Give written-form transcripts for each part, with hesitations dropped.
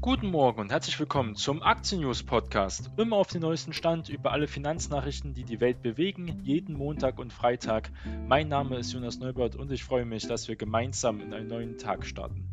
Guten Morgen und herzlich willkommen zum Aktien-News Podcast. Immer auf den neuesten Stand über alle Finanznachrichten, die die Welt bewegen, jeden Montag und Freitag. Mein Name ist Jonas Neubert und ich freue mich, dass wir gemeinsam in einen neuen Tag starten.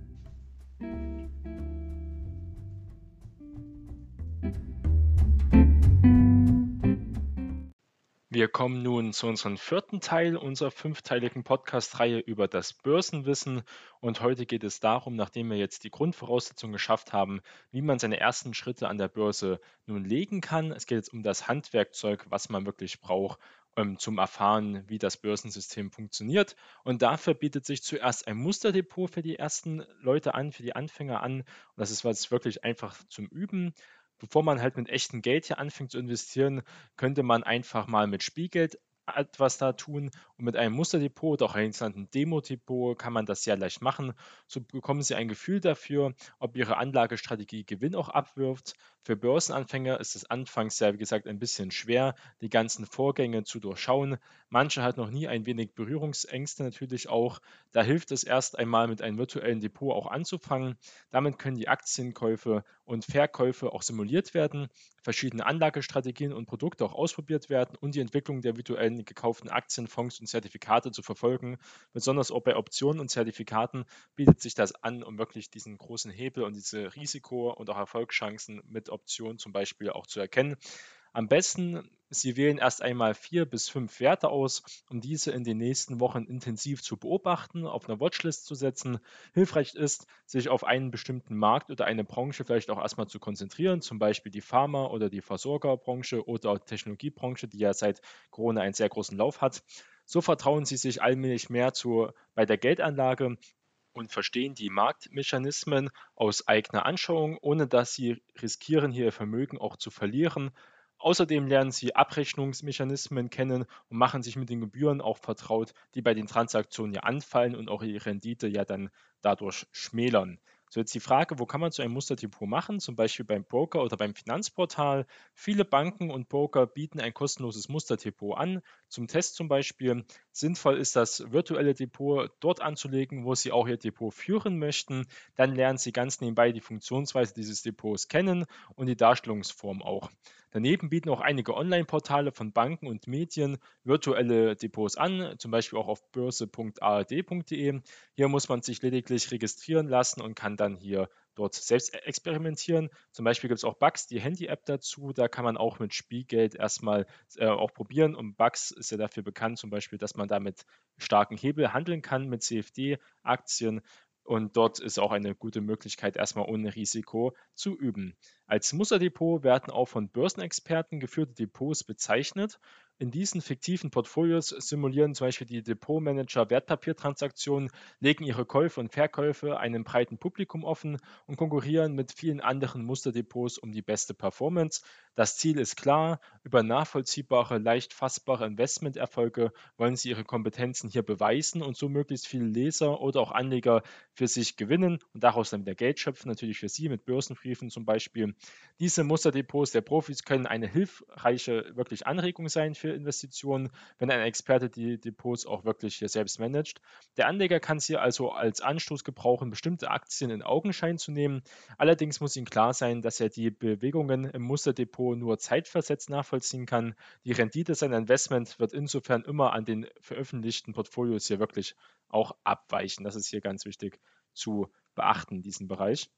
Wir kommen nun zu unserem vierten Teil unserer fünfteiligen Podcast-Reihe über das Börsenwissen. Und heute geht es darum, nachdem wir jetzt die Grundvoraussetzungen geschafft haben, wie man seine ersten Schritte an der Börse nun legen kann. Es geht jetzt um das Handwerkzeug, was man wirklich braucht, zum Erfahren, wie das Börsensystem funktioniert. Und dafür bietet sich zuerst ein Musterdepot für die ersten Leute an, für die Anfänger an. Und das ist was wirklich einfach zum Üben. Bevor man halt mit echtem Geld hier anfängt zu investieren, könnte man einfach mal mit Spielgeld etwas da tun und mit einem Musterdepot oder auch einem sogenannten Demo-Depot kann man das sehr leicht machen. So bekommen Sie ein Gefühl dafür, ob Ihre Anlagestrategie Gewinn auch abwirft. Für Börsenanfänger ist es anfangs ja, wie gesagt, ein bisschen schwer, die ganzen Vorgänge zu durchschauen. Manche hat noch nie ein wenig Berührungsängste natürlich auch. Da hilft es erst einmal mit einem virtuellen Depot auch anzufangen. Damit können die Aktienkäufe und Verkäufe auch simuliert werden, verschiedene Anlagestrategien und Produkte auch ausprobiert werden und die Entwicklung der virtuellen gekauften Aktien, Fonds und Zertifikate zu verfolgen. Besonders auch bei Optionen und Zertifikaten bietet sich das an, um wirklich diesen großen Hebel und diese Risiko- und auch Erfolgschancen mit Optionen zum Beispiel auch zu erkennen. Am besten, Sie wählen erst einmal 4 bis 5 Werte aus, um diese in den nächsten Wochen intensiv zu beobachten, auf einer Watchlist zu setzen. Hilfreich ist, sich auf einen bestimmten Markt oder eine Branche vielleicht auch erstmal zu konzentrieren, zum Beispiel die Pharma- oder die Versorgerbranche oder auch die Technologiebranche, die ja seit Corona einen sehr großen Lauf hat. So vertrauen Sie sich allmählich mehr bei der Geldanlage und verstehen die Marktmechanismen aus eigener Anschauung, ohne dass sie riskieren, hier ihr Vermögen auch zu verlieren. Außerdem lernen sie Abrechnungsmechanismen kennen und machen sich mit den Gebühren auch vertraut, die bei den Transaktionen ja anfallen und auch ihre Rendite ja dann dadurch schmälern. So, jetzt die Frage, wo kann man so ein Musterdepot machen? Zum Beispiel beim Broker oder beim Finanzportal. Viele Banken und Broker bieten ein kostenloses Musterdepot an. Zum Test zum Beispiel. Sinnvoll ist das virtuelle Depot dort anzulegen, wo Sie auch Ihr Depot führen möchten. Dann lernen Sie ganz nebenbei die Funktionsweise dieses Depots kennen und die Darstellungsform auch. Daneben bieten auch einige Online-Portale von Banken und Medien virtuelle Depots an, zum Beispiel auch auf börse.ard.de. Hier muss man sich lediglich registrieren lassen und kann dann hier dort selbst experimentieren. Zum Beispiel gibt es auch Bugs, die Handy-App dazu. Da kann man auch mit Spielgeld erstmal auch probieren. Und Bugs ist ja dafür bekannt, zum Beispiel, dass man da mit starken Hebel handeln kann, mit CFD-Aktien. Und dort ist auch eine gute Möglichkeit, erstmal ohne Risiko zu üben. Als Musterdepot werden auch von Börsenexperten geführte Depots bezeichnet. In diesen fiktiven Portfolios simulieren zum Beispiel die Depotmanager Wertpapiertransaktionen, legen ihre Käufe und Verkäufe einem breiten Publikum offen und konkurrieren mit vielen anderen Musterdepots um die beste Performance. Das Ziel ist klar, über nachvollziehbare, leicht fassbare Investmenterfolge wollen sie ihre Kompetenzen hier beweisen und so möglichst viele Leser oder auch Anleger für sich gewinnen und daraus dann wieder Geld schöpfen, natürlich für Sie mit Börsenbriefen zum Beispiel. Diese Musterdepots der Profis können eine hilfreiche wirklich Anregung sein für Investitionen, wenn ein Experte die Depots auch wirklich hier selbst managt. Der Anleger kann sie also als Anstoß gebrauchen, bestimmte Aktien in Augenschein zu nehmen. Allerdings muss ihm klar sein, dass er die Bewegungen im Musterdepot nur zeitversetzt nachvollziehen kann. Die Rendite seiner Investment wird insofern immer an den veröffentlichten Portfolios hier wirklich auch abweichen. Das ist hier ganz wichtig zu beachten, diesen Bereich.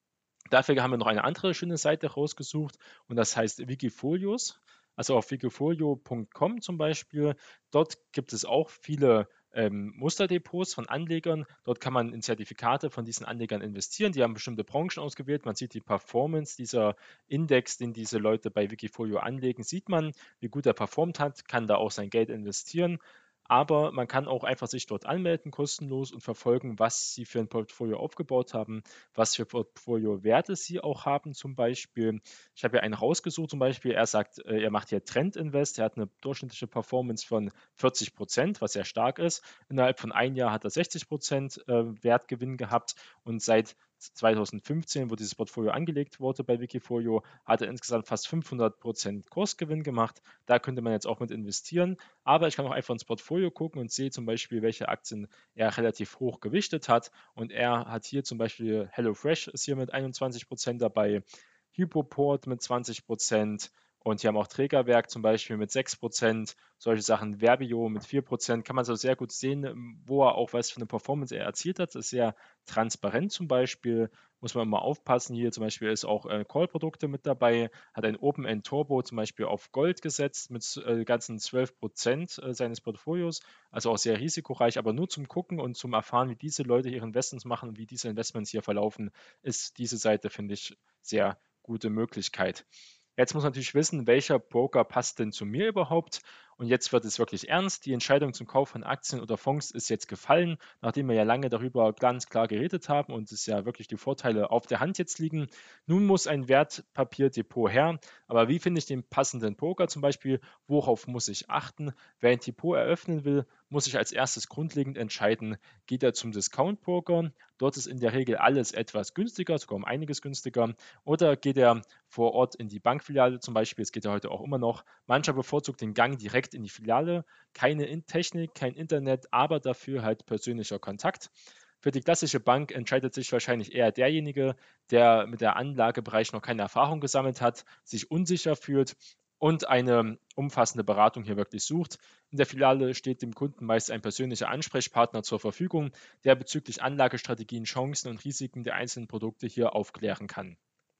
Dafür haben wir noch eine andere schöne Seite rausgesucht und das heißt Wikifolios. Also auf wikifolio.com zum Beispiel. Dort gibt es auch viele Musterdepots von Anlegern. Dort kann man in Zertifikate von diesen Anlegern investieren. Die haben bestimmte Branchen ausgewählt. Man sieht die Performance, dieser Index, den diese Leute bei Wikifolio anlegen, sieht man, wie gut er performt hat, kann da auch sein Geld investieren. Aber man kann auch einfach sich dort anmelden, kostenlos und verfolgen, was sie für ein Portfolio aufgebaut haben, was für Portfolio-Werte sie auch haben zum Beispiel. Ich habe ja einen rausgesucht zum Beispiel, er sagt, er macht hier Trend-Invest, er hat eine durchschnittliche Performance von 40%, was sehr stark ist. Innerhalb von einem Jahr hat er 60% Wertgewinn gehabt und seit 2015, wo dieses Portfolio angelegt wurde bei Wikifolio, hat er insgesamt fast 500% Kursgewinn gemacht. Da könnte man jetzt auch mit investieren. Aber ich kann auch einfach ins Portfolio gucken und sehe zum Beispiel, welche Aktien er relativ hoch gewichtet hat. Und er hat hier zum Beispiel HelloFresh ist hier mit 21% dabei, Hypoport mit 20%, und hier haben auch Trägerwerk zum Beispiel mit 6%, solche Sachen, Verbio mit 4%, kann man so sehr gut sehen, wo er auch was für eine Performance er erzielt hat. Das ist sehr transparent zum Beispiel, muss man immer aufpassen. Hier zum Beispiel ist auch Call-Produkte mit dabei, hat ein Open-End Turbo zum Beispiel auf Gold gesetzt mit ganzen 12% seines Portfolios, also auch sehr risikoreich, aber nur zum Gucken und zum Erfahren, wie diese Leute ihre Investments machen und wie diese Investments hier verlaufen, ist diese Seite, finde ich, sehr gute Möglichkeit. Jetzt muss man natürlich wissen, welcher Broker passt denn zu mir überhaupt. Und jetzt wird es wirklich ernst. Die Entscheidung zum Kauf von Aktien oder Fonds ist jetzt gefallen, nachdem wir ja lange darüber ganz klar geredet haben und es ja wirklich die Vorteile auf der Hand jetzt liegen. Nun muss ein Wertpapierdepot her. Aber wie finde ich den passenden Broker zum Beispiel? Worauf muss ich achten? Wer ein Depot eröffnen will, muss sich als erstes grundlegend entscheiden, geht er zum Discount-Broker? Dort ist in der Regel alles etwas günstiger, sogar um einiges günstiger. Oder geht er vor Ort in die Bankfiliale zum Beispiel? Es geht ja heute auch immer noch. Mancher bevorzugt den Gang direkt in die Filiale. Keine Technik, kein Internet, aber dafür halt persönlicher Kontakt. Für die klassische Bank entscheidet sich wahrscheinlich eher derjenige, der mit der Anlagebereich noch keine Erfahrung gesammelt hat, sich unsicher fühlt und eine umfassende Beratung hier wirklich sucht. In der Filiale steht dem Kunden meist ein persönlicher Ansprechpartner zur Verfügung, der bezüglich Anlagestrategien, Chancen und Risiken der einzelnen Produkte hier aufklären kann.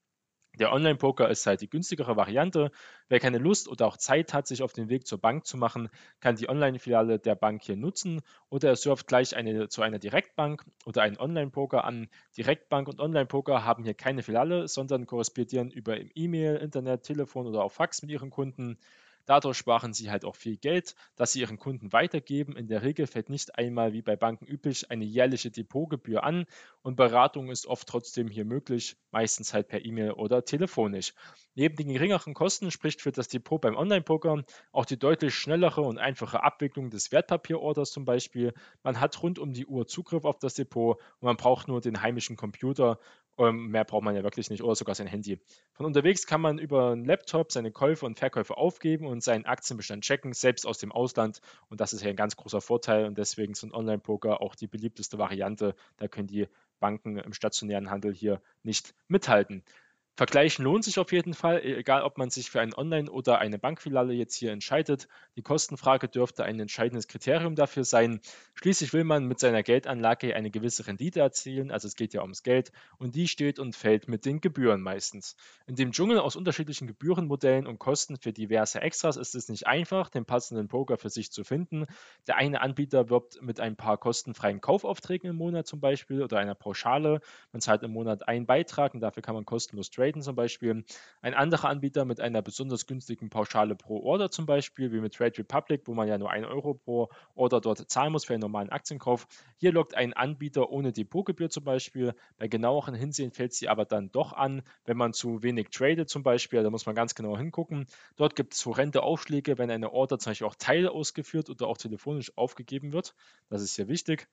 Der Online-Poker ist halt die günstigere Variante. Wer keine Lust oder auch Zeit hat, sich auf den Weg zur Bank zu machen, kann die Online-Filiale der Bank hier nutzen oder er surft gleich zu einer Direktbank oder einen Online-Poker an. Direktbank und Online-Poker haben hier keine Filiale, sondern korrespondieren über E-Mail, Internet, Telefon oder auch Fax mit ihren Kunden. Dadurch sparen sie halt auch viel Geld, das sie ihren Kunden weitergeben. In der Regel fällt nicht einmal wie bei Banken üblich eine jährliche Depotgebühr an und Beratung ist oft trotzdem hier möglich, meistens halt per E-Mail oder telefonisch. Neben den geringeren Kosten spricht für das Depot beim Online-Poker auch die deutlich schnellere und einfache Abwicklung des Wertpapierorders zum Beispiel. Man hat rund um die Uhr Zugriff auf das Depot und man braucht nur den heimischen Computer. Mehr braucht man ja wirklich nicht oder sogar sein Handy. Von unterwegs kann man über einen Laptop seine Käufe und Verkäufe aufgeben und seinen Aktienbestand checken, selbst aus dem Ausland. Und das ist ja ein ganz großer Vorteil und deswegen sind Online-Poker auch die beliebteste Variante. Da können die Banken im stationären Handel hier nicht mithalten. Vergleichen lohnt sich auf jeden Fall, egal ob man sich für einen Online- oder eine Bankfiliale jetzt hier entscheidet. Die Kostenfrage dürfte ein entscheidendes Kriterium dafür sein. Schließlich will man mit seiner Geldanlage eine gewisse Rendite erzielen, also es geht ja ums Geld und die steht und fällt mit den Gebühren meistens. In dem Dschungel aus unterschiedlichen Gebührenmodellen und Kosten für diverse Extras ist es nicht einfach, den passenden Broker für sich zu finden. Der eine Anbieter wirbt mit ein paar kostenfreien Kaufaufträgen im Monat zum Beispiel oder einer Pauschale. Man zahlt im Monat einen Beitrag und dafür kann man kostenlos traden zum Beispiel. Ein anderer Anbieter mit einer besonders günstigen Pauschale pro Order zum Beispiel, wie mit Trade Republic, wo man ja nur 1 € pro Order dort zahlen muss für einen normalen Aktienkauf. Hier lockt ein Anbieter ohne Depotgebühr zum Beispiel. Bei genaueren Hinsehen fällt sie aber dann doch an, wenn man zu wenig tradet zum Beispiel. Da muss man ganz genau hingucken. Dort gibt es horrende Aufschläge, wenn eine Order zum Beispiel auch Teil ausgeführt oder auch telefonisch aufgegeben wird. Das ist hier wichtig.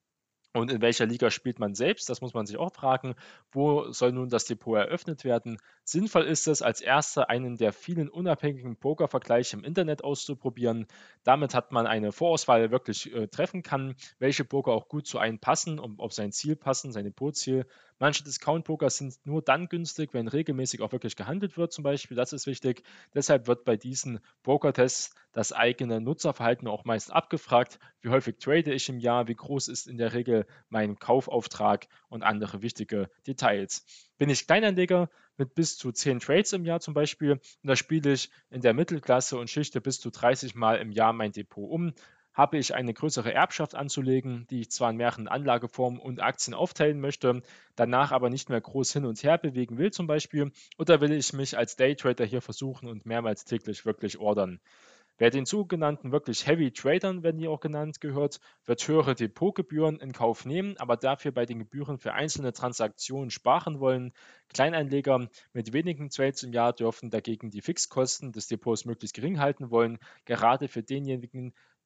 Und in welcher Liga spielt man selbst? Das muss man sich auch fragen. Wo soll nun das Depot eröffnet werden? Sinnvoll ist es, als erster einen der vielen unabhängigen Pokervergleiche im Internet auszuprobieren. Damit hat man eine Vorauswahl wirklich treffen kann, welche Poker auch gut zu einem passen und auf sein Ziel passen, sein Depotziel. Manche Discount-Poker sind nur dann günstig, wenn regelmäßig auch wirklich gehandelt wird, zum Beispiel. Das ist wichtig. Deshalb wird bei diesen Poker-Tests das eigene Nutzerverhalten auch meist abgefragt. Wie häufig trade ich im Jahr? Wie groß ist in der Regel mein Kaufauftrag und andere wichtige Details? Bin ich Kleinanleger mit bis zu 10 Trades im Jahr zum Beispiel, und da spiele ich in der Mittelklasse und schichte bis zu 30 Mal im Jahr mein Depot um, habe ich eine größere Erbschaft anzulegen, die ich zwar in mehreren Anlageformen und Aktien aufteilen möchte, danach aber nicht mehr groß hin und her bewegen will zum Beispiel, oder will ich mich als Daytrader hier versuchen und mehrmals täglich wirklich ordern? Wer den sogenannten wirklich Heavy Tradern, werden die auch genannt, gehört, wird höhere Depotgebühren in Kauf nehmen, aber dafür bei den Gebühren für einzelne Transaktionen sparen wollen. Kleineinleger mit wenigen Trades im Jahr dürfen dagegen die Fixkosten des Depots möglichst gering halten wollen, gerade für denjenigen,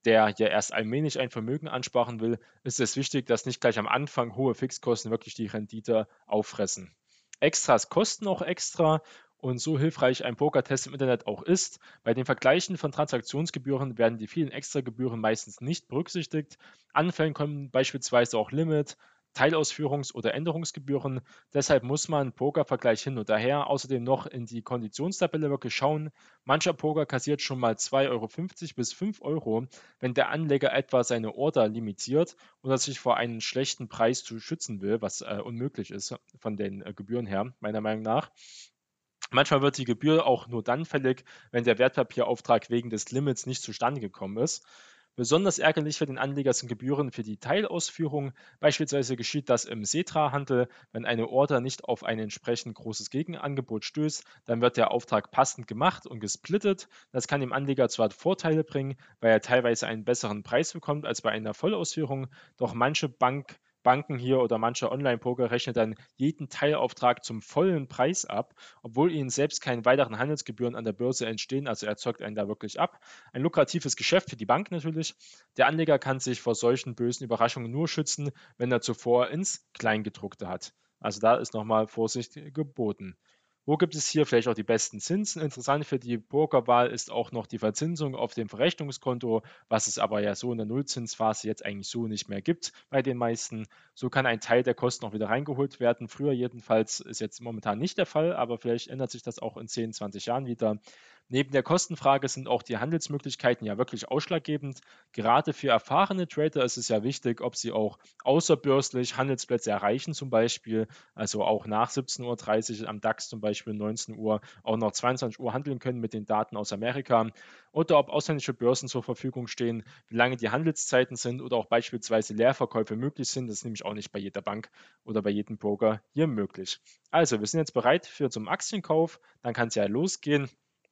der ja erst allmählich ein Vermögen ansparen will, ist es wichtig, dass nicht gleich am Anfang hohe Fixkosten wirklich die Rendite auffressen. Extras kosten auch extra und so hilfreich ein Pokertest im Internet auch ist. Bei den Vergleichen von Transaktionsgebühren werden die vielen Extragebühren meistens nicht berücksichtigt. Anfällen kommen beispielsweise auch Limit, Teilausführungs- oder Änderungsgebühren. Deshalb muss man Pokervergleich hin und her außerdem noch in die Konditionstabelle wirklich schauen. Mancher Poker kassiert schon mal 2,50 € bis 5 €, wenn der Anleger etwa seine Order limitiert oder sich vor einem schlechten Preis zu schützen will, was unmöglich ist von den Gebühren her, meiner Meinung nach. Manchmal wird die Gebühr auch nur dann fällig, wenn der Wertpapierauftrag wegen des Limits nicht zustande gekommen ist. Besonders ärgerlich für den Anleger sind Gebühren für die Teilausführung. Beispielsweise geschieht das im Setra-Handel. Wenn eine Order nicht auf ein entsprechend großes Gegenangebot stößt, dann wird der Auftrag passend gemacht und gesplittet. Das kann dem Anleger zwar Vorteile bringen, weil er teilweise einen besseren Preis bekommt als bei einer Vollausführung, doch manche Banken hier oder manche Online-Poker rechnen dann jeden Teilauftrag zum vollen Preis ab, obwohl ihnen selbst keine weiteren Handelsgebühren an der Börse entstehen. Also er zockt einen da wirklich ab. Ein lukratives Geschäft für die Bank natürlich. Der Anleger kann sich vor solchen bösen Überraschungen nur schützen, wenn er zuvor ins Kleingedruckte hat. Also da ist nochmal Vorsicht geboten. Wo gibt es hier vielleicht auch die besten Zinsen? Interessant für die Pokerwahl ist auch noch die Verzinsung auf dem Verrechnungskonto, was es aber ja so in der Nullzinsphase jetzt eigentlich so nicht mehr gibt bei den meisten. So kann ein Teil der Kosten auch wieder reingeholt werden. Früher jedenfalls ist jetzt momentan nicht der Fall, aber vielleicht ändert sich das auch in 10, 20 Jahren wieder. Neben der Kostenfrage sind auch die Handelsmöglichkeiten ja wirklich ausschlaggebend. Gerade für erfahrene Trader ist es ja wichtig, ob sie auch außerbörslich Handelsplätze erreichen, zum Beispiel, also auch nach 17:30 Uhr am DAX zum Beispiel 19 Uhr, auch noch 22 Uhr handeln können mit den Daten aus Amerika oder ob ausländische Börsen zur Verfügung stehen, wie lange die Handelszeiten sind oder auch beispielsweise Leerverkäufe möglich sind. Das ist nämlich auch nicht bei jeder Bank oder bei jedem Broker hier möglich. Also, wir sind jetzt bereit für zum Aktienkauf. Dann kann es ja losgehen.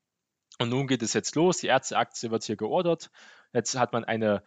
Und nun geht es jetzt los. Die erste Aktie wird hier geordert. Jetzt hat man eine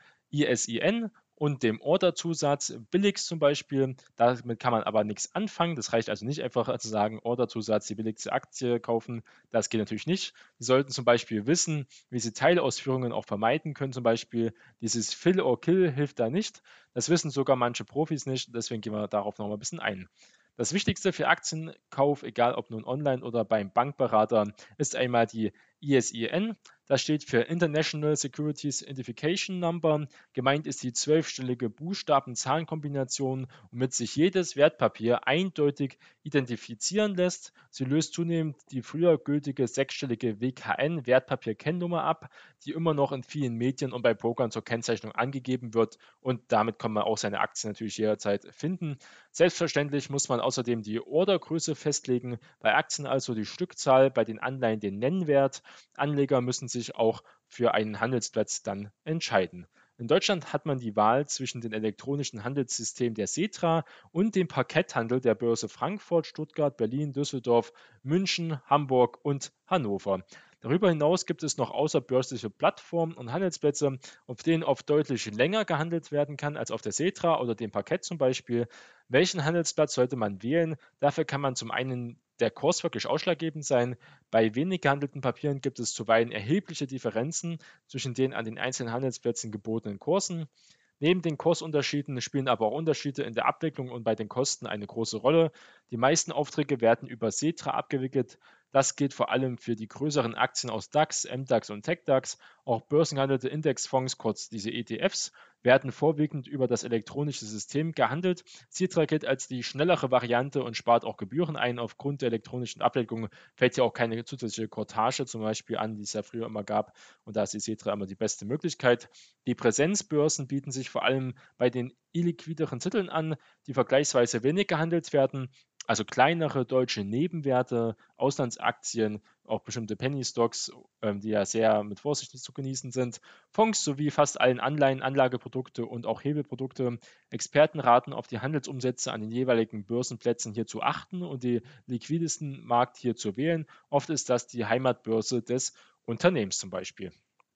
ISIN und dem Orderzusatz billigst zum Beispiel. Damit kann man aber nichts anfangen. Das reicht also nicht einfach zu sagen, Orderzusatz, die billigste Aktie kaufen. Das geht natürlich nicht. Sie sollten zum Beispiel wissen, wie Sie Teilausführungen auch vermeiden können. Zum Beispiel dieses Fill or Kill hilft da nicht. Das wissen sogar manche Profis nicht. Deswegen gehen wir darauf noch mal ein bisschen ein. Das Wichtigste für Aktienkauf, egal ob nun online oder beim Bankberater, ist einmal die ISIN. Das steht für International Securities Identification Number. Gemeint ist die 12-stellige Buchstaben-Zahlen-Kombination, womit sich jedes Wertpapier eindeutig identifizieren lässt. Sie löst zunehmend die früher gültige 6-stellige WKN-Wertpapier-Kennnummer ab, die immer noch in vielen Medien und bei Pokern zur Kennzeichnung angegeben wird. Und damit kann man auch seine Aktien natürlich jederzeit finden. Selbstverständlich muss man außerdem die Ordergröße festlegen, bei Aktien also die Stückzahl, bei den Anleihen den Nennwert. Anleger müssen sich auch für einen Handelsplatz dann entscheiden. In Deutschland hat man die Wahl zwischen dem elektronischen Handelssystem der Setra und dem Parketthandel der Börse Frankfurt, Stuttgart, Berlin, Düsseldorf, München, Hamburg und Hannover. Darüber hinaus gibt es noch außerbörsliche Plattformen und Handelsplätze, auf denen oft deutlich länger gehandelt werden kann als auf der Setra oder dem Parkett zum Beispiel. Welchen Handelsplatz sollte man wählen? Dafür kann man zum einen der Kurs wirklich ausschlaggebend sein. Bei wenig gehandelten Papieren gibt es zuweilen erhebliche Differenzen zwischen den an den einzelnen Handelsplätzen gebotenen Kursen. Neben den Kursunterschieden spielen aber auch Unterschiede in der Abwicklung und bei den Kosten eine große Rolle. Die meisten Aufträge werden über Setra abgewickelt. Das gilt vor allem für die größeren Aktien aus DAX, MDAX und TechDAX. Auch börsengehandelte Indexfonds, kurz diese ETFs, werden vorwiegend über das elektronische System gehandelt. Setra gilt als die schnellere Variante und spart auch Gebühren ein. Aufgrund der elektronischen Abwicklung fällt hier auch keine zusätzliche Cortage zum Beispiel an, die es ja früher immer gab. Und da ist die Setra immer die beste Möglichkeit. Die Präsenzbörsen bieten sich vor allem bei den illiquideren Titeln an, die vergleichsweise wenig gehandelt werden. Also kleinere deutsche Nebenwerte, Auslandsaktien, auch bestimmte Penny Stocks, die ja sehr mit Vorsicht zu genießen sind, Fonds sowie fast allen Anleihen, Anlageprodukte und auch Hebelprodukte. Experten raten, auf die Handelsumsätze an den jeweiligen Börsenplätzen hier zu achten und den liquidesten Markt hier zu wählen. Oft ist das die Heimatbörse des Unternehmens zum Beispiel.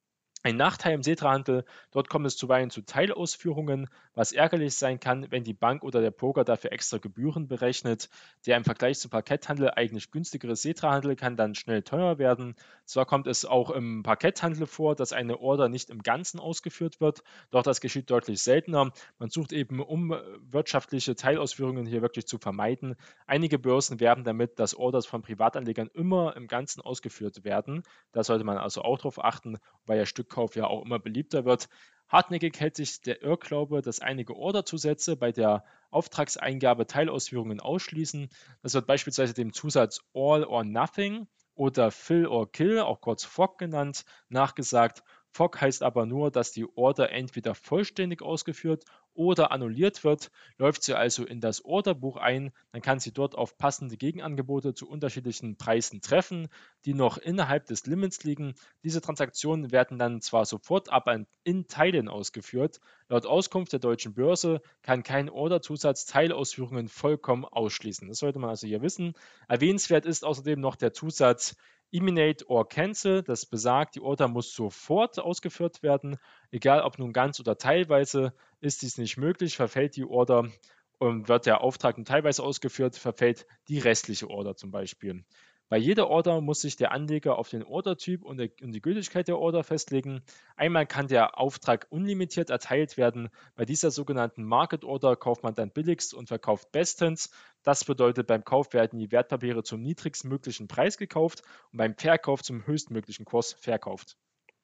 Ein Nachteil im Seetrahandel, dort kommt es zuweilen zu Teilausführungen, was ärgerlich sein kann, wenn die Bank oder der Broker dafür extra Gebühren berechnet. Der im Vergleich zum Parketthandel eigentlich günstigere Seetrahandel kann dann schnell teuer werden. Zwar kommt es auch im Parketthandel vor, dass eine Order nicht im Ganzen ausgeführt wird, doch das geschieht deutlich seltener. Man sucht eben, um wirtschaftliche Teilausführungen hier wirklich zu vermeiden. Einige Börsen werben damit, dass Orders von Privatanlegern immer im Ganzen ausgeführt werden. Da sollte man also auch darauf achten, weil der Stückkauf ja auch immer beliebter wird. Hartnäckig hält sich der Irrglaube, dass einige Orderzusätze bei der Auftragseingabe Teilausführungen ausschließen. Das wird beispielsweise dem Zusatz All or Nothing oder Fill or Kill, auch kurz FOC genannt, nachgesagt. FOC heißt aber nur, dass die Order entweder vollständig ausgeführt oder annulliert wird. Läuft sie also in das Orderbuch ein, dann kann sie dort auf passende Gegenangebote zu unterschiedlichen Preisen treffen, die noch innerhalb des Limits liegen. Diese Transaktionen werden dann zwar sofort, aber in Teilen ausgeführt. Laut Auskunft der Deutschen Börse kann kein Orderzusatz Teilausführungen vollkommen ausschließen. Das sollte man also hier wissen. Erwähnenswert ist außerdem noch der Zusatz Eliminate or Cancel. Das besagt, die Order muss sofort ausgeführt werden, egal ob nun ganz oder teilweise. Ist dies nicht möglich, verfällt die Order und wird der Auftrag nur teilweise ausgeführt, verfällt die restliche Order zum Beispiel. Bei jeder Order muss sich der Anleger auf den Ordertyp und die Gültigkeit der Order festlegen. Einmal kann der Auftrag unlimitiert erteilt werden. Bei dieser sogenannten Market Order kauft man dann billigst und verkauft bestens. Das bedeutet, beim Kauf werden die Wertpapiere zum niedrigstmöglichen Preis gekauft und beim Verkauf zum höchstmöglichen Kurs verkauft,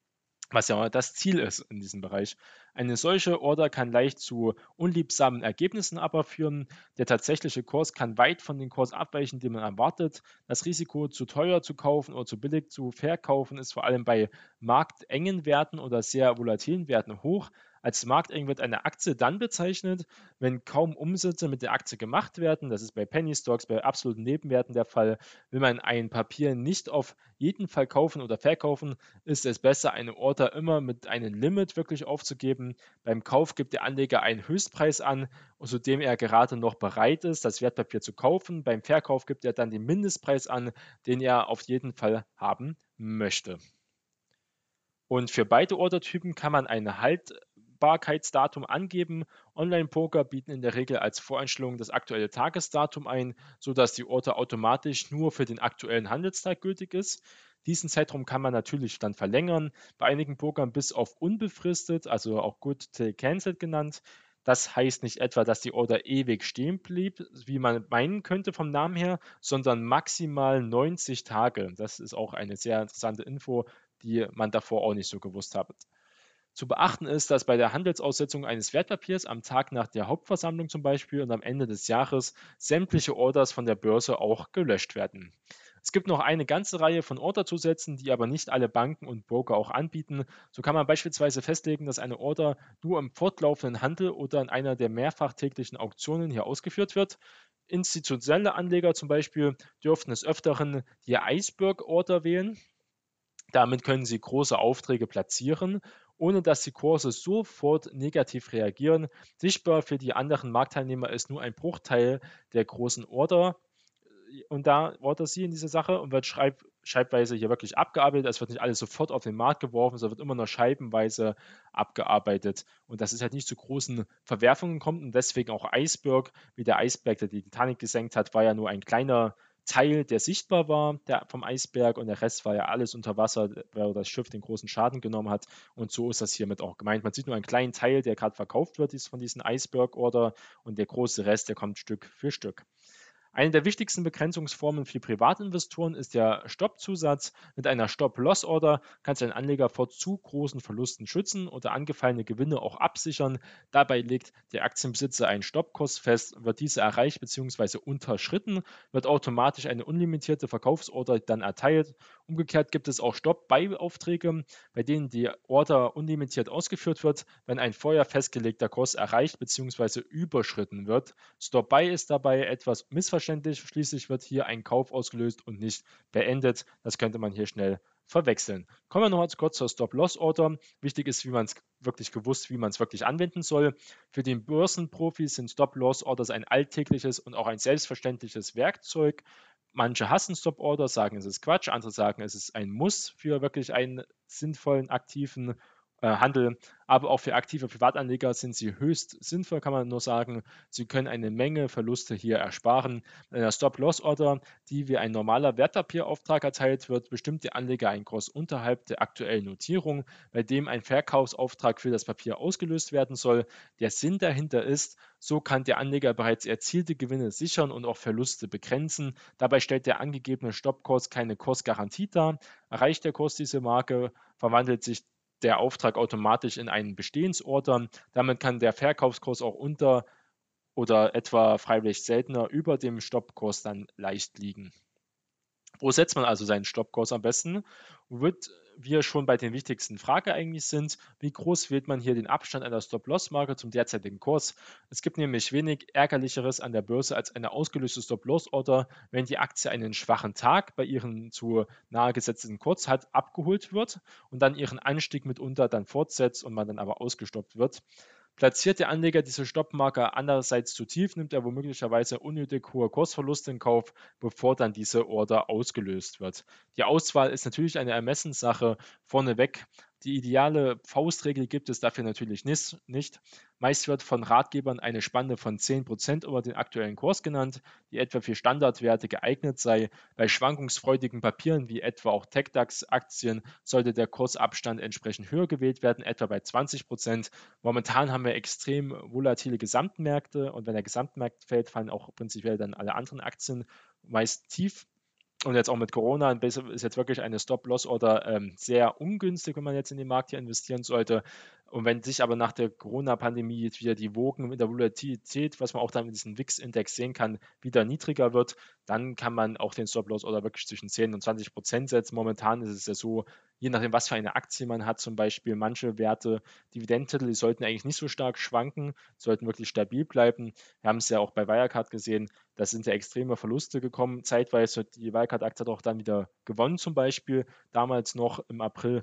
was ja das Ziel ist in diesem Bereich. Eine solche Order kann leicht zu unliebsamen Ergebnissen aber führen. Der tatsächliche Kurs kann weit von dem Kurs abweichen, den man erwartet. Das Risiko, zu teuer zu kaufen oder zu billig zu verkaufen, ist vor allem bei marktengen Werten oder sehr volatilen Werten hoch. Als markteng wird eine Aktie dann bezeichnet, wenn kaum Umsätze mit der Aktie gemacht werden. Das ist bei Penny Stocks, bei absoluten Nebenwerten der Fall. Will man ein Papier nicht auf jeden Fall kaufen oder verkaufen, ist es besser, eine Order immer mit einem Limit wirklich aufzugeben. Beim Kauf gibt der Anleger einen Höchstpreis an, zu dem er gerade noch bereit ist, das Wertpapier zu kaufen. Beim Verkauf gibt er dann den Mindestpreis an, den er auf jeden Fall haben möchte. Und für beide Ordertypen kann man ein Haltbarkeitsdatum angeben. Online-Poker bieten in der Regel als Voreinstellung das aktuelle Tagesdatum ein, sodass die Order automatisch nur für den aktuellen Handelstag gültig ist. Diesen Zeitraum kann man natürlich dann verlängern, bei einigen Pokern bis auf unbefristet, also auch Good Till Cancelled genannt. Das heißt nicht etwa, dass die Order ewig stehen blieb, wie man meinen könnte vom Namen her, sondern maximal 90 Tage. Das ist auch eine sehr interessante Info, die man davor auch nicht so gewusst hat. Zu beachten ist, dass bei der Handelsaussetzung eines Wertpapiers am Tag nach der Hauptversammlung zum Beispiel und am Ende des Jahres sämtliche Orders von der Börse auch gelöscht werden. Es gibt noch eine ganze Reihe von Orderzusätzen, die aber nicht alle Banken und Broker auch anbieten. So kann man beispielsweise festlegen, dass eine Order nur im fortlaufenden Handel oder in einer der mehrfach täglichen Auktionen hier ausgeführt wird. Institutionelle Anleger zum Beispiel dürften des Öfteren die Iceberg-Order wählen. Damit können Sie große Aufträge platzieren, ohne dass die Kurse sofort negativ reagieren. Sichtbar für die anderen Marktteilnehmer ist nur ein Bruchteil der großen Order und da Orders Sie in dieser Sache und wird schreibweise hier wirklich abgearbeitet. Es wird nicht alles sofort auf den Markt geworfen, sondern wird immer nur scheibenweise abgearbeitet. Und dass es halt nicht zu großen Verwerfungen kommt und deswegen auch Iceberg, wie der Eisberg, der die Titanic gesenkt hat, war ja nur ein kleiner Teil, der sichtbar war, der vom Eisberg, und der Rest war ja alles unter Wasser, weil das Schiff den großen Schaden genommen hat. Und so ist das hiermit auch gemeint. Man sieht nur einen kleinen Teil, der gerade verkauft wird von diesen Iceberg-Order, und der große Rest, der kommt Stück für Stück. Eine der wichtigsten Begrenzungsformen für Privatinvestoren ist der Stoppzusatz. Mit einer Stop-Loss-Order kannst du einen Anleger vor zu großen Verlusten schützen oder angefallene Gewinne auch absichern. Dabei legt der Aktienbesitzer einen Stoppkurs fest. Wird dieser erreicht bzw. unterschritten, wird automatisch eine unlimitierte Verkaufsorder dann erteilt. Umgekehrt gibt es auch Stop-Buy-Aufträge, bei denen die Order unlimitiert ausgeführt wird, wenn ein vorher festgelegter Kurs erreicht bzw. überschritten wird. Stop-Buy ist dabei etwas missverständlich. Schließlich wird hier ein Kauf ausgelöst und nicht beendet. Das könnte man hier schnell verwechseln. Kommen wir noch kurz zur Stop-Loss-Order. Wichtig ist, wie man es wirklich anwenden soll. Für den Börsenprofis sind Stop-Loss-Orders ein alltägliches und auch ein selbstverständliches Werkzeug. Manche hassen Stop-Orders, sagen, es ist Quatsch. Andere sagen, es ist ein Muss für wirklich einen sinnvollen, aktiven Handel, aber auch für aktive Privatanleger sind sie höchst sinnvoll, kann man nur sagen. Sie können eine Menge Verluste hier ersparen. Mit einer Stop-Loss-Order, die wie ein normaler Wertpapierauftrag erteilt wird, bestimmt der Anleger einen Kurs unterhalb der aktuellen Notierung, bei dem ein Verkaufsauftrag für das Papier ausgelöst werden soll. Der Sinn dahinter ist, so kann der Anleger bereits erzielte Gewinne sichern und auch Verluste begrenzen. Dabei stellt der angegebene Stoppkurs keine Kursgarantie dar. Erreicht der Kurs diese Marke, verwandelt sich der Auftrag automatisch in einen Bestehensorder. Damit kann der Verkaufskurs auch unter oder etwa freiwillig seltener über dem Stoppkurs dann leicht liegen. Wo setzt man also seinen Stoppkurs am besten? Wird wir schon bei den wichtigsten Fragen eigentlich sind, wie groß wählt man hier den Abstand einer Stop-Loss-Marke zum derzeitigen Kurs? Es gibt nämlich wenig Ärgerlicheres an der Börse als eine ausgelöste Stop-Loss-Order, wenn die Aktie einen schwachen Tag bei ihren zu nahe gesetzten Kurs hat, abgeholt wird und dann ihren Anstieg mitunter dann fortsetzt und man dann aber ausgestoppt wird. Platziert der Anleger diese Stoppmarke andererseits zu tief, nimmt er womöglicherweise unnötig hohe Kursverluste in Kauf, bevor dann diese Order ausgelöst wird. Die Auswahl ist natürlich eine Ermessenssache vorneweg. Die ideale Faustregel gibt es dafür natürlich nicht. Meist wird von Ratgebern eine Spanne von 10% über den aktuellen Kurs genannt, die etwa für Standardwerte geeignet sei. Bei schwankungsfreudigen Papieren wie etwa auch TechDAX-Aktien sollte der Kursabstand entsprechend höher gewählt werden, etwa bei 20%. Momentan haben wir extrem volatile Gesamtmärkte und wenn der Gesamtmarkt fällt, fallen auch prinzipiell dann alle anderen Aktien meist tief. Und jetzt auch mit Corona ist jetzt wirklich eine Stop-Loss-Order sehr ungünstig, wenn man jetzt in den Markt hier investieren sollte. Und wenn sich aber nach der Corona-Pandemie jetzt wieder die Wogen mit der Volatilität, was man auch dann mit diesem WIX-Index sehen kann, wieder niedriger wird, dann kann man auch den Stop-Loss-Order wirklich zwischen 10 und 20% setzen. Momentan ist es ja so, je nachdem, was für eine Aktie man hat, zum Beispiel manche Werte, Dividendentitel, die sollten eigentlich nicht so stark schwanken, sollten wirklich stabil bleiben. Wir haben es ja auch bei Wirecard gesehen, da sind ja extreme Verluste gekommen. Zeitweise die Wirecard-Aktie hat auch dann wieder gewonnen, zum Beispiel, damals noch im April.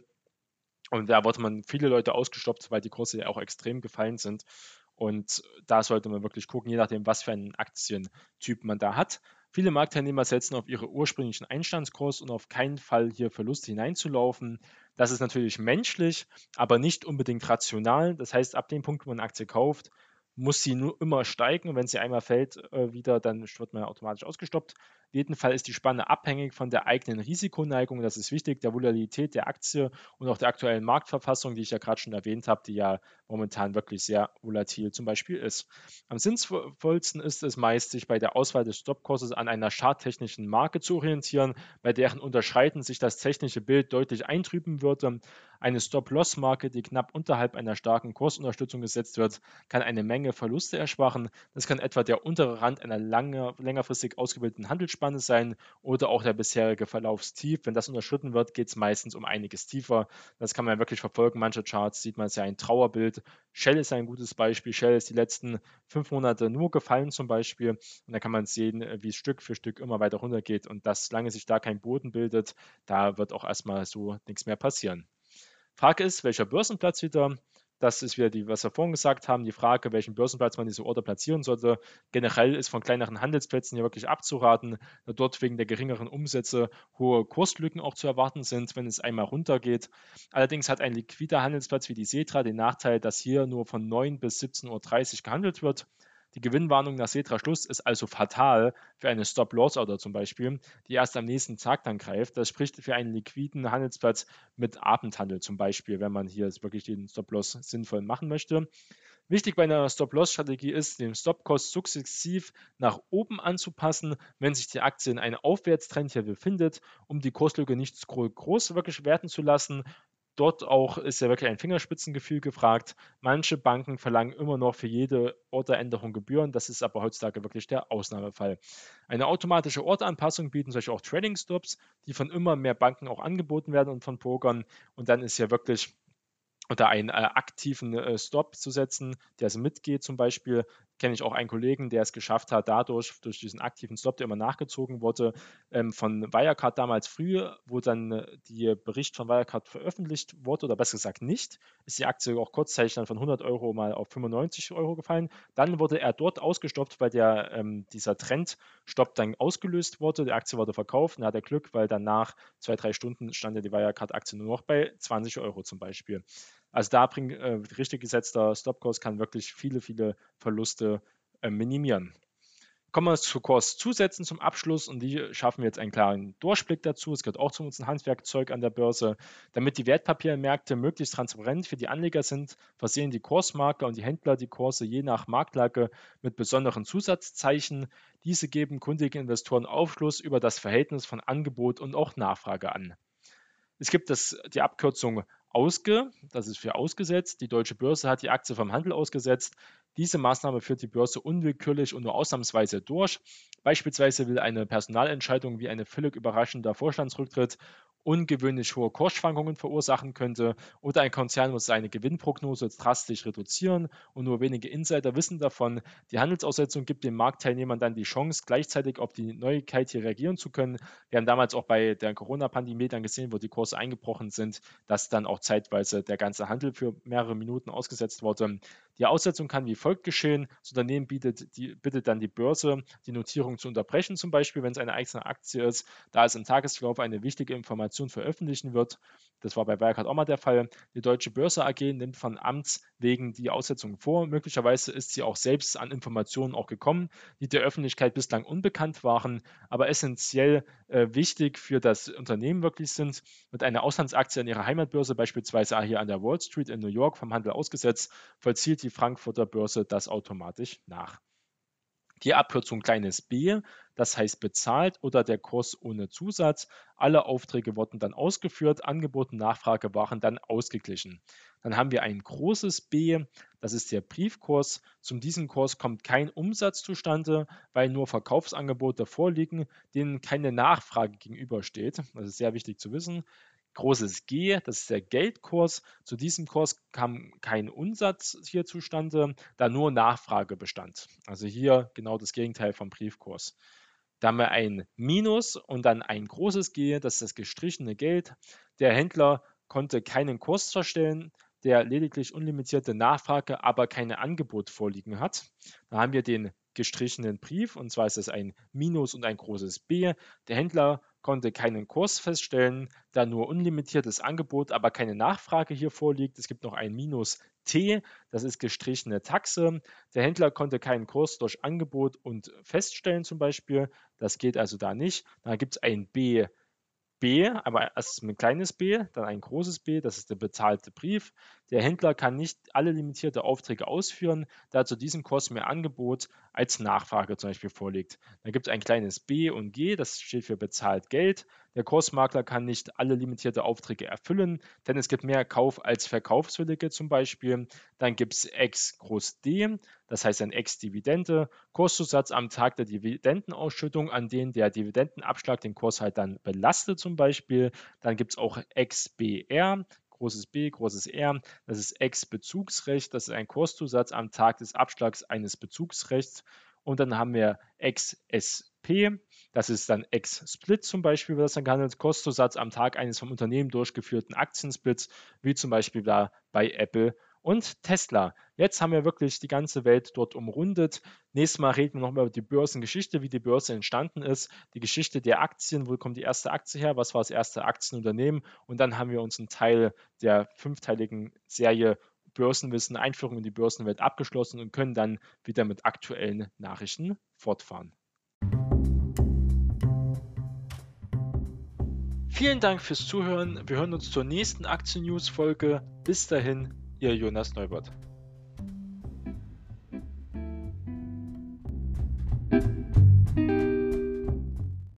Und da wurde man viele Leute ausgestoppt, weil die Kurse ja auch extrem gefallen sind. Und da sollte man wirklich gucken, je nachdem, was für einen Aktientyp man da hat. Viele Marktteilnehmer setzen auf ihre ursprünglichen Einstandskurs und auf keinen Fall hier Verluste hineinzulaufen. Das ist natürlich menschlich, aber nicht unbedingt rational. Das heißt, ab dem Punkt, wo man eine Aktie kauft, muss sie nur immer steigen und wenn sie einmal fällt wieder, dann wird man automatisch ausgestoppt. In jedem Fall ist die Spanne abhängig von der eigenen Risikoneigung, das ist wichtig, der Volatilität der Aktie und auch der aktuellen Marktverfassung, die ich ja gerade schon erwähnt habe, die ja momentan wirklich sehr volatil zum Beispiel ist. Am sinnvollsten ist es meist, sich bei der Auswahl des Stopkurses an einer charttechnischen Marke zu orientieren, bei deren Unterschreiten sich das technische Bild deutlich eintrüben würde. Eine Stop-Loss-Marke, die knapp unterhalb einer starken Kursunterstützung gesetzt wird, kann eine Menge Verluste ersparen. Das kann etwa der untere Rand einer längerfristig ausgebildeten Handelsspanne sein oder auch der bisherige Verlaufstief. Wenn das unterschritten wird, geht es meistens um einiges tiefer. Das kann man ja wirklich verfolgen. Manche Charts sieht man es ja ein Trauerbild. Shell ist ein gutes Beispiel. Shell ist die letzten 5 Monate nur gefallen zum Beispiel. Und da kann man sehen, wie es Stück für Stück immer weiter runtergeht. Und dass, solange sich da kein Boden bildet, da wird auch erstmal so nichts mehr passieren. Frage ist, welcher Börsenplatz wieder? Das ist wieder die, was wir vorhin gesagt haben, die Frage, welchen Börsenplatz man diese Order platzieren sollte. Generell ist von kleineren Handelsplätzen hier wirklich abzuraten, da dort wegen der geringeren Umsätze hohe Kurslücken auch zu erwarten sind, wenn es einmal runtergeht. Allerdings hat ein liquider Handelsplatz wie die Setra den Nachteil, dass hier nur von 9 bis 17:30 Uhr gehandelt wird. Die Gewinnwarnung nach Setra-Schluss ist also fatal für eine Stop-Loss-Order zum Beispiel, die erst am nächsten Tag dann greift. Das spricht für einen liquiden Handelsplatz mit Abendhandel zum Beispiel, wenn man hier wirklich den Stop-Loss sinnvoll machen möchte. Wichtig bei einer Stop-Loss-Strategie ist, den Stop-Cost sukzessiv nach oben anzupassen, wenn sich die Aktie in einem Aufwärtstrend hier befindet, um die Kurslücke nicht zu groß wirklich werten zu lassen. Dort auch ist ja wirklich ein Fingerspitzengefühl gefragt. Manche Banken verlangen immer noch für jede Orderänderung Gebühren. Das ist aber heutzutage wirklich der Ausnahmefall. Eine automatische Orderanpassung bieten solche auch Trading Stops, die von immer mehr Banken auch angeboten werden und von Brokern. Und dann ist ja wirklich oder einen aktiven Stop zu setzen, der also mitgeht zum Beispiel. Kenne ich auch einen Kollegen, der es geschafft hat, durch diesen aktiven Stop, der immer nachgezogen wurde, von Wirecard damals früh, wo dann der Bericht von Wirecard veröffentlicht wurde, oder besser gesagt nicht, ist die Aktie auch kurzzeitig dann von 100 Euro mal auf 95 Euro gefallen. Dann wurde er dort ausgestoppt, weil dieser Trendstopp dann ausgelöst wurde. Die Aktie wurde verkauft und er hatte Glück, weil danach 2, 3 Stunden stand ja die Wirecard-Aktie nur noch bei 20 Euro zum Beispiel. Also da richtig gesetzter Stop-Kurs kann wirklich viele, viele Verluste minimieren. Kommen wir zu Kurszusätzen zum Abschluss und die schaffen wir jetzt einen klaren Durchblick dazu. Es gehört auch zu unserem Handwerkzeug an der Börse. Damit die Wertpapiermärkte möglichst transparent für die Anleger sind, versehen die Kursmakler und die Händler die Kurse je nach Marktlage mit besonderen Zusatzzeichen. Diese geben kundigen Investoren Aufschluss über das Verhältnis von Angebot und auch Nachfrage an. Es gibt die Abkürzung AUSGE, das ist für ausgesetzt. Die Deutsche Börse hat die Aktie vom Handel ausgesetzt. Diese Maßnahme führt die Börse unwillkürlich und nur ausnahmsweise durch. Beispielsweise will eine Personalentscheidung wie ein völlig überraschender Vorstandsrücktritt ungewöhnlich hohe Kursschwankungen verursachen könnte oder ein Konzern muss seine Gewinnprognose drastisch reduzieren und nur wenige Insider wissen davon. Die Handelsaussetzung gibt den Marktteilnehmern dann die Chance, gleichzeitig auf die Neuigkeit hier reagieren zu können. Wir haben damals auch bei der Corona-Pandemie dann gesehen, wo die Kurse eingebrochen sind, dass dann auch zeitweise der ganze Handel für mehrere Minuten ausgesetzt wurde. Die Aussetzung kann wie folgt geschehen. Das Unternehmen bittet dann die Börse, die Notierung zu unterbrechen, zum Beispiel, wenn es eine einzelne Aktie ist, da es im Tagesverlauf eine wichtige Information veröffentlichen wird. Das war bei Wirecard auch mal der Fall. Die Deutsche Börse AG nimmt von Amts wegen die Aussetzung vor. Möglicherweise ist sie auch selbst an Informationen auch gekommen, die der Öffentlichkeit bislang unbekannt waren, aber essentiell wichtig für das Unternehmen wirklich sind. Wird eine Auslandsaktie an ihrer Heimatbörse, beispielsweise hier an der Wall Street in New York, vom Handel ausgesetzt, vollzieht die Frankfurter Börse das automatisch nach. Die Abkürzung kleines b, das heißt bezahlt oder der Kurs ohne Zusatz. Alle Aufträge wurden dann ausgeführt, Angebot und Nachfrage waren dann ausgeglichen. Dann haben wir ein großes B, das ist der Briefkurs. Zu diesem Kurs kommt kein Umsatz zustande, weil nur Verkaufsangebote vorliegen, denen keine Nachfrage gegenübersteht. Das ist sehr wichtig zu wissen. Großes G, das ist der Geldkurs. Zu diesem Kurs kam kein Umsatz hier zustande, da nur Nachfrage bestand. Also hier genau das Gegenteil vom Briefkurs. Da haben wir ein Minus und dann ein großes G, das ist das gestrichene Geld. Der Händler konnte keinen Kurs verstellen, der lediglich unlimitierte Nachfrage, aber kein Angebot vorliegen hat. Da haben wir den gestrichenen Brief, und zwar ist es ein Minus und ein großes B. Der Händler konnte keinen Kurs feststellen, da nur unlimitiertes Angebot, aber keine Nachfrage hier vorliegt. Es gibt noch ein Minus T, das ist gestrichene Taxe. Der Händler konnte keinen Kurs durch Angebot und feststellen zum Beispiel. Das geht also da nicht. Da gibt es ein B, aber erst ein kleines b, dann ein großes B, das ist der bezahlte Brief. Der Händler kann nicht alle limitierte Aufträge ausführen, da zu diesem Kurs mehr Angebot als Nachfrage zum Beispiel vorliegt. Dann gibt es ein kleines B und G, das steht für bezahlt Geld. Der Kursmakler kann nicht alle limitierte Aufträge erfüllen, denn es gibt mehr Kauf- als Verkaufswillige zum Beispiel. Dann gibt es X groß D, das heißt ein Ex-Dividende, Kurszusatz am Tag der Dividendenausschüttung, an denen der Dividendenabschlag den Kurs halt dann belastet zum Beispiel. Dann gibt es auch XBR, großes B, großes R, das ist Ex-Bezugsrecht, das ist ein Kurszusatz am Tag des Abschlags eines Bezugsrechts. Und dann haben wir XSP, das ist dann Ex-Split zum Beispiel, wird das dann gehandelt, Kurszusatz am Tag eines vom Unternehmen durchgeführten Aktiensplits, wie zum Beispiel da bei Apple und Tesla. Jetzt haben wir wirklich die ganze Welt dort umrundet. Nächstes Mal reden wir nochmal über die Börsengeschichte, wie die Börse entstanden ist, die Geschichte der Aktien, wo kommt die erste Aktie her, was war das erste Aktienunternehmen und dann haben wir uns einen Teil der fünfteiligen Serie Börsenwissen, Einführung in die Börsenwelt abgeschlossen und können dann wieder mit aktuellen Nachrichten fortfahren. Vielen Dank fürs Zuhören. Wir hören uns zur nächsten Aktien-News-Folge. Bis dahin, Ihr Jonas Neubert.